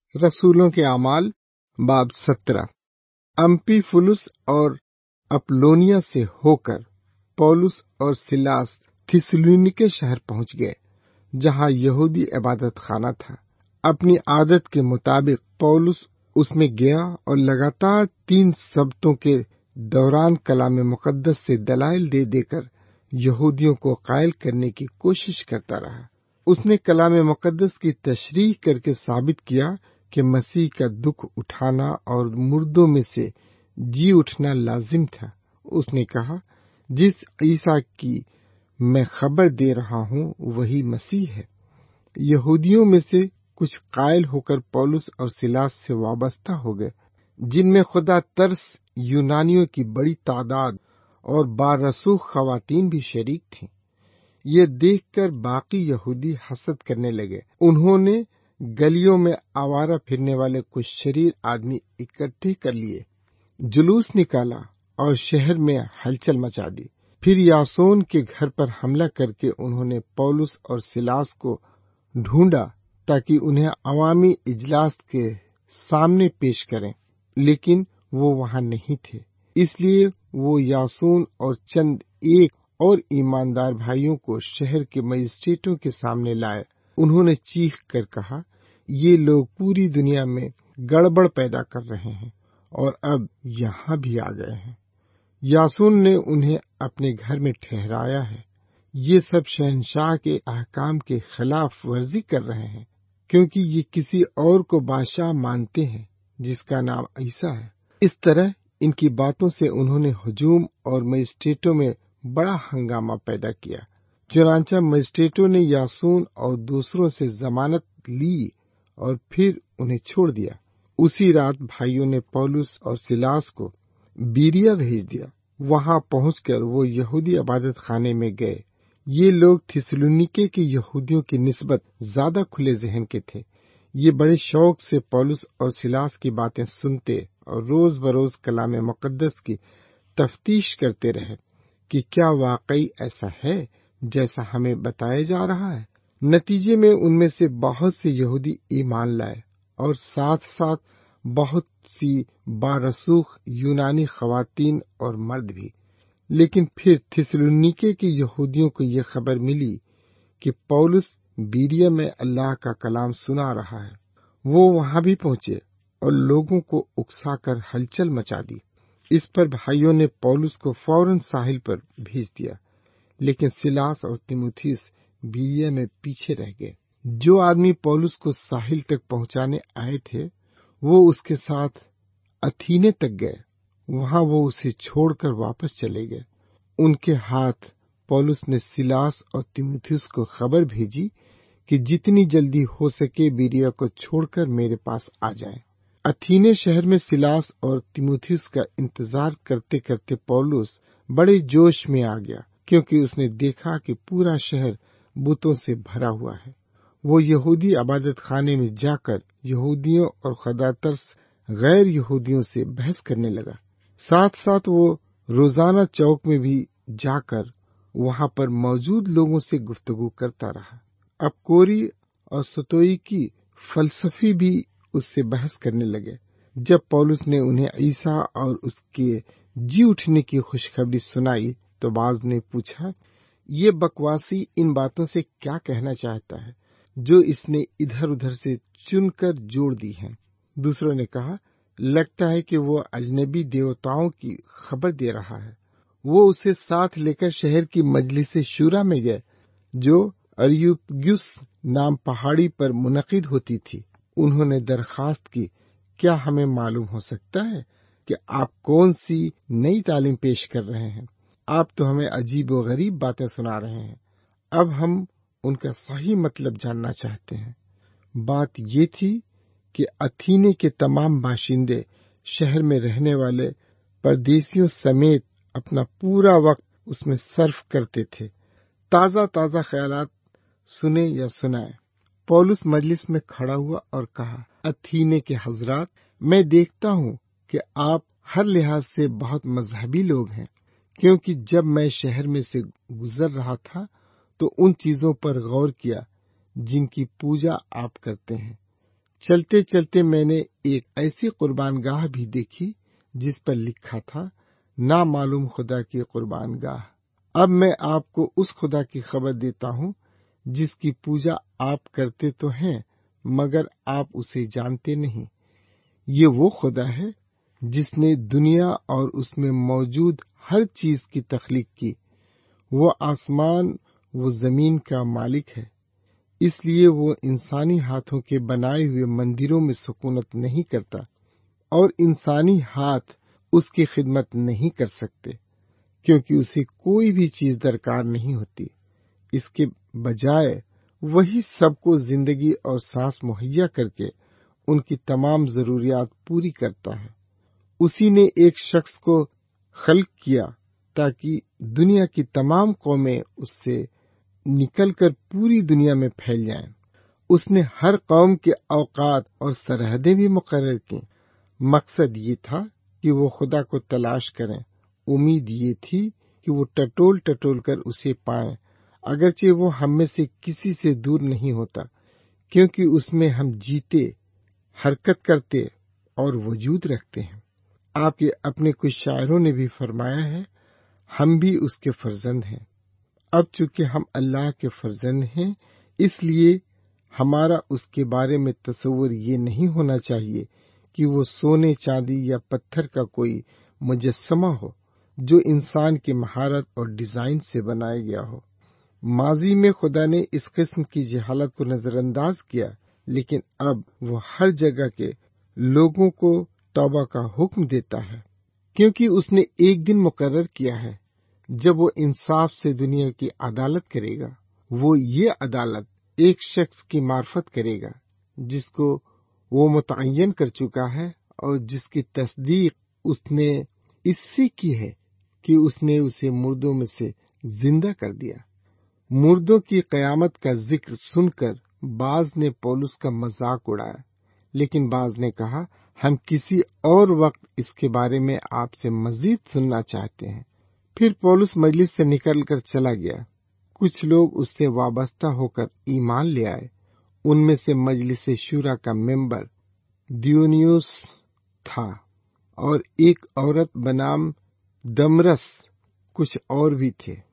رسولوں کے اعمال باب 17۔ امپیفولس اور اپولونیا سے ہو کر پولس اور سیلاس تھیسلونیکے شہر پہنچ گئے، جہاں یہودی عبادت خانہ تھا۔ اپنی عادت کے مطابق پولس اس میں گیا اور لگاتار 3 سبتوں کے دوران کلام مقدس سے دلائل دے دے کر یہودیوں کو قائل کرنے کی کوشش کرتا رہا۔ اس نے کلام مقدس کی تشریح کر کے ثابت کیا کہ مسیح کا دکھ اٹھانا اور مردوں میں سے جی اٹھنا لازم تھا۔ اس نے کہا، جس عیسیٰ کی میں خبر دے رہا ہوں وہی مسیح ہے۔ یہودیوں میں سے کچھ قائل ہو کر پولس اور سیلاس سے وابستہ ہو گئے، جن میں خدا ترس یونانیوں کی بڑی تعداد اور بارسوخ خواتین بھی شریک تھیں۔ یہ دیکھ کر باقی یہودی حسد کرنے لگے۔ انہوں نے گلیوں میں آوارہ پھرنے والے کچھ شریر آدمی اکٹھے کر لیے، جلوس نکالا اور شہر میں ہلچل مچا دی۔ پھر یاسون کے گھر پر حملہ کر کے انہوں نے پولس اور سیلاس کو ڈھونڈا تاکہ انہیں عوامی اجلاس کے سامنے پیش کریں، لیکن وہ وہاں نہیں تھے۔ اس لیے وہ یاسون اور چند ایک اور ایماندار بھائیوں کو شہر کے مجسٹریٹوں کے سامنے لائے۔ انہوں نے چیخ کر کہا، یہ لوگ پوری دنیا میں گڑبڑ پیدا کر رہے ہیں اور اب یہاں بھی آ گئے ہیں۔ یاسون نے انہیں اپنے گھر میں ٹھہرایا ہے۔ یہ سب شہنشاہ کے احکام کے خلاف ورزی کر رہے ہیں، کیونکہ یہ کسی اور کو بادشاہ مانتے ہیں جس کا نام عیسیٰ ہے۔ اس طرح ان کی باتوں سے انہوں نے ہجوم اور مجسٹریٹوں میں بڑا ہنگامہ پیدا کیا۔ چنانچہ مجسٹریٹوں نے یاسون اور دوسروں سے ضمانت لی اور پھر انہیں چھوڑ دیا۔ اسی رات بھائیوں نے پولس اور سیلاس کو بیریا بھیج دیا۔ وہاں پہنچ کر وہ یہودی عبادت خانے میں گئے۔ یہ لوگ تھیسلونیکے کے یہودیوں کی نسبت زیادہ کھلے ذہن کے تھے۔ یہ بڑے شوق سے پولس اور سیلاس کی باتیں سنتے اور روز بروز کلام مقدس کی تفتیش کرتے رہے کہ کیا واقعی ایسا ہے جیسا ہمیں بتایا جا رہا ہے۔ نتیجے میں ان میں سے بہت سے یہودی ایمان لائے اور ساتھ ساتھ بہت سی بارسوخ یونانی خواتین اور مرد بھی۔ لیکن پھر تھیسلونیکے کے یہودیوں کو یہ خبر ملی کہ پولس بیریا میں اللہ کا کلام سنا رہا ہے۔ وہ وہاں بھی پہنچے اور لوگوں کو اکسا کر ہلچل مچا دی۔ اس پر بھائیوں نے پولس کو فوراً ساحل پر بھیج دیا، لیکن سیلاس اور تیموتھیوس بیریا میں پیچھے رہ گئے۔ جو آدمی پولس کو ساحل تک پہنچانے آئے تھے وہ اس کے ساتھ اتھینے تک گئے۔ وہاں وہ اسے چھوڑ کر واپس چلے گئے۔ ان کے ہاتھ پولس نے سیلاس اور تیموتھیوس کو خبر بھیجی کہ جتنی جلدی ہو سکے بیریا کو چھوڑ کر میرے پاس آ جائیں۔ اتھینے شہر میں سیلاس اور تیموتھیوس کا انتظار کرتے کرتے پولس بڑے جوش میں آ گیا، کیونکہ اس نے دیکھا کہ پورا شہر بتوں سے بھرا ہوا ہے۔ وہ یہودی عبادت خانے میں جا کر یہودیوں اور خدا ترس غیر یہودیوں سے بحث کرنے لگا۔ ساتھ ساتھ وہ روزانہ چوک میں بھی جا کر وہاں پر موجود لوگوں سے گفتگو کرتا رہا۔ اب کوری اور ستوئی کی فلسفی بھی اس سے بحث کرنے لگے۔ جب پولس نے انہیں عیسیٰ اور اس کے جی اٹھنے کی خوشخبری سنائی تو بعض نے پوچھا، یہ بکواسی ان باتوں سے کیا کہنا چاہتا ہے جو اس نے ادھر ادھر سے چن کر جوڑ دی ہیں؟ دوسروں نے کہا، لگتا ہے کہ وہ اجنبی دیوتاؤں کی خبر دے رہا ہے۔ وہ اسے ساتھ لے کر شہر کی مجلس شورا میں گئے، جو اریوپگس نام پہاڑی پر منعقد ہوتی تھی۔ انہوں نے درخواست کی، کیا ہمیں معلوم ہو سکتا ہے کہ آپ کون سی نئی تعلیم پیش کر رہے ہیں؟ آپ تو ہمیں عجیب و غریب باتیں سنا رہے ہیں۔ اب ہم ان کا صحیح مطلب جاننا چاہتے ہیں۔ بات یہ تھی کہ اتھینے کے تمام باشندے شہر میں رہنے والے پردیسیوں سمیت اپنا پورا وقت اس میں صرف کرتے تھے۔ تازہ تازہ خیالات سنے یا سنائے۔ پولس مجلس میں کھڑا ہوا اور کہا، اتھینے کے حضرات، میں دیکھتا ہوں کہ آپ ہر لحاظ سے بہت مذہبی لوگ ہیں، کیونکہ جب میں شہر میں سے گزر رہا تھا تو ان چیزوں پر غور کیا جن کی پوجا آپ کرتے ہیں، چلتے چلتے میں نے ایک ایسی قربان گاہ بھی دیکھی جس پر لکھا تھا نامعلوم خدا کی قربان گاہ۔ اب میں آپ کو اس خدا کی خبر دیتا ہوں جس کی پوجا آپ کرتے تو ہیں مگر آپ اسے جانتے نہیں۔ یہ وہ خدا ہے جس نے دنیا اور اس میں موجود ہر چیز کی تخلیق کی۔ وہ آسمان و زمین کا مالک ہے، اس لیے وہ انسانی ہاتھوں کے بنائے ہوئے مندروں میں سکونت نہیں کرتا، اور انسانی ہاتھ اس کی خدمت نہیں کر سکتے، کیونکہ اسے کوئی بھی چیز درکار نہیں ہوتی۔ اس کے بجائے وہی سب کو زندگی اور سانس مہیا کر کے ان کی تمام ضروریات پوری کرتا ہے۔ اسی نے ایک شخص کو خلق کیا تاکہ دنیا کی تمام قومیں اس سے نکل کر پوری دنیا میں پھیل جائیں۔ اس نے ہر قوم کے اوقات اور سرحدیں بھی مقرر کی۔ مقصد یہ تھا کہ وہ خدا کو تلاش کریں۔ امید یہ تھی کہ وہ ٹٹول ٹٹول کر اسے پائیں، اگرچہ وہ ہم میں سے کسی سے دور نہیں ہوتا، کیونکہ اس میں ہم جیتے، حرکت کرتے اور وجود رکھتے ہیں۔ آپ کے اپنے کچھ شاعروں نے بھی فرمایا ہے، ہم بھی اس کے فرزند ہیں۔ اب چونکہ ہم اللہ کے فرزند ہیں، اس لیے ہمارا اس کے بارے میں تصور یہ نہیں ہونا چاہیے کہ وہ سونے، چاندی یا پتھر کا کوئی مجسمہ ہو جو انسان کی مہارت اور ڈیزائن سے بنایا گیا ہو۔ ماضی میں خدا نے اس قسم کی جہالت کو نظر انداز کیا، لیکن اب وہ ہر جگہ کے لوگوں کو توبہ کا حکم دیتا ہے، کیونکہ اس نے ایک دن مقرر کیا ہے جب وہ انصاف سے دنیا کی عدالت کرے گا۔ وہ یہ عدالت ایک شخص کی معرفت کرے گا جس کو وہ متعین کر چکا ہے اور جس کی تصدیق اس نے اس سے کی ہے کہ اس نے اسے مردوں میں سے زندہ کر دیا۔ مردوں کی قیامت کا ذکر سن کر بعض نے پولس کا مذاق اڑایا، لیکن بعض نے کہا ہم کسی اور وقت اس کے بارے میں آپ سے مزید سننا چاہتے ہیں۔ پھر پولس مجلس سے نکل کر چلا گیا۔ کچھ لوگ اس سے وابستہ ہو کر ایمان لے آئے۔ ان میں سے مجلس شورا کا ممبر دیونیوس تھا، اور ایک عورت بنام دمرس، کچھ اور بھی تھے۔